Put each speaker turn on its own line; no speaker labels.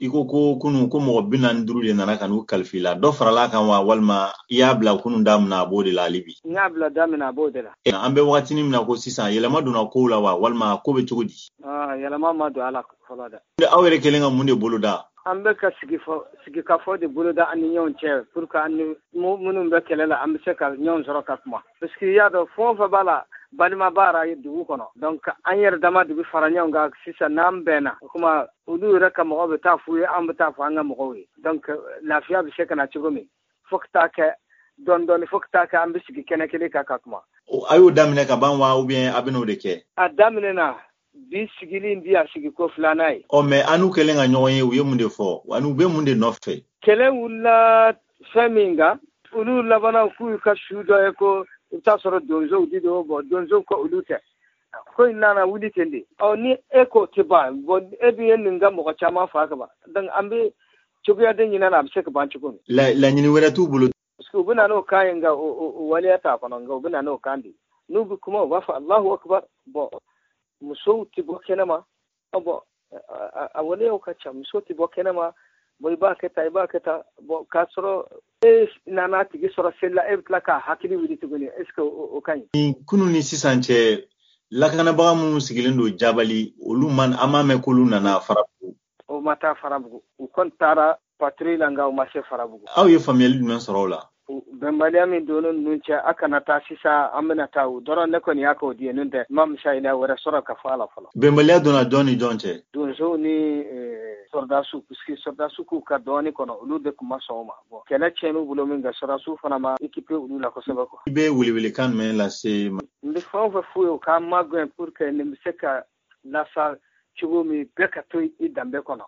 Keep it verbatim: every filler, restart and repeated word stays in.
iko ko kunu ko mo binan durule nana kanu kalfila do farala kan wa walma ya bla kunu damna bode la libi
nya bla damna bode la
e ambe wakati ni mna ko sisan yelama duna ko la wa walma ko be tugudi
ah yelama ma do ala falada
de awere kelenga munde boluda
ambe ka sigi fo sigi ka fo de boluda an nyon che pour ka an munum be kelela ambe se ka nyon zoro ka kuma parce que ya do fo fa bala balima bara yi dugu kono donc an yer dama dugu faranya nga sisa nambena kuma udu reka mo be ta fu am ta fa nga mo wi donc lafiya bi shekana chigomi fokta ke don don fokta ka am bisiki kene kele ka kakuma
ayo damine ka ban wa ou bien abino de ke
a damine na bi sigili ndi a sigi ko flanai
o me anu kele nga nyoye uye munde fo anu be munde nofe
kele wula faminga ulu labana ku ka shudo e ko ta soro donzo dido bo donzo ko ulute ko inana wuli tende o ni eko tiba bo ebi yeninga mo ko chama fa ka ba dan ambe chugoya den yina na abse ka ban chugo
la la nyini wera tu bulu
sku buna no kayenga wali ata kono nga buna no kandi nubu kuma wa fa Allahu akbar bo muso tibo kenama bo awale o ka cham muso tibo kenama bo ba ke ta ba ke ta bo kasro e nana tigi soro sella e plaka hakili widi tuguni est-ce que o kan
kunu ni sisanche lakana baga mu sigilindo jabali olu man amame kulu nana farabu
o mata farabu u kontara patrila nga o marché farabu
aw ye famille du men sorola
bembaliya min donon nunce aka na ta sisa amina tawu doron ne ko ni aka odiye nunde mam shayna wara soro ka fala fala
bembaliya dona doni donche
donzo ni sordasu puisque sordasu ku ka doni kono ulu de kuma soma bo kena chenu bulo min ga sordasu fana ma équipe ulu la ko seba ko
be wuli wuli kan men la se
mbi fon fa fuyo ka magwen pour que ne miseka la sa chugo mi beka to i dambe kono